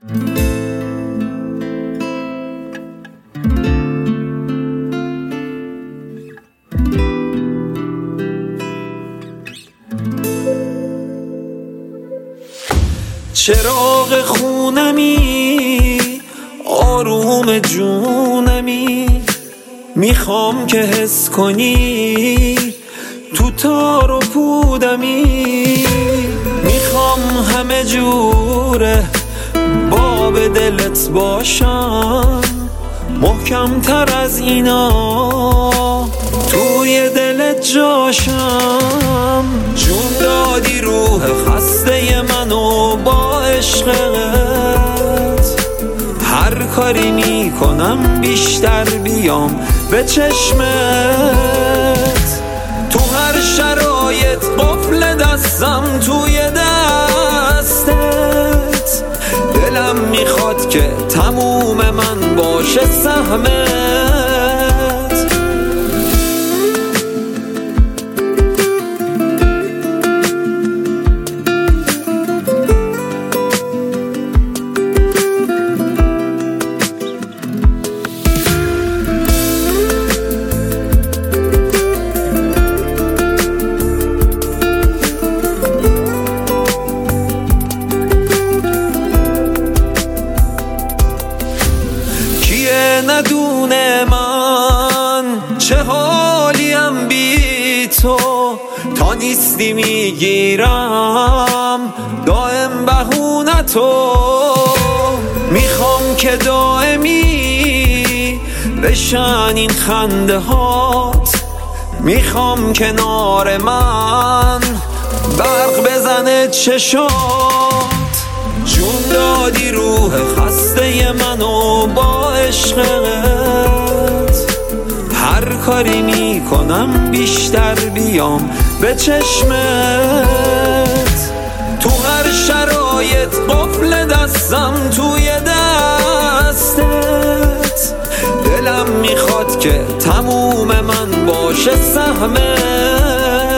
چراغ خونمی، آروم جونمی، میخوام که حس کنی تو تار و پودمی. میخوام همه جوره باب دلت باشم، محکم تر از اینا توی دلت جاشم. جون دادی روح خسته منو با عشقت، هر کاری میکنم بیشتر بیام به چشمت. تو هر شرایط قفل دستم توی دستت، دلم میخواد که تموم من باشه سهمت. ندونه من چه حالیم بی تو، تا نیستی میگیرم دائم بهونه تو. میخوام که دائمی بشن این خنده هات، میخوام کنار من برق بزنه چشات. جون دادی روح خسته منو با عشقت، هر کاری میکنم بیشتر بیام به چشمت. تو هر شرایط قفل دستم توی دستت، دلم میخواد که تموم من باشه سهمت.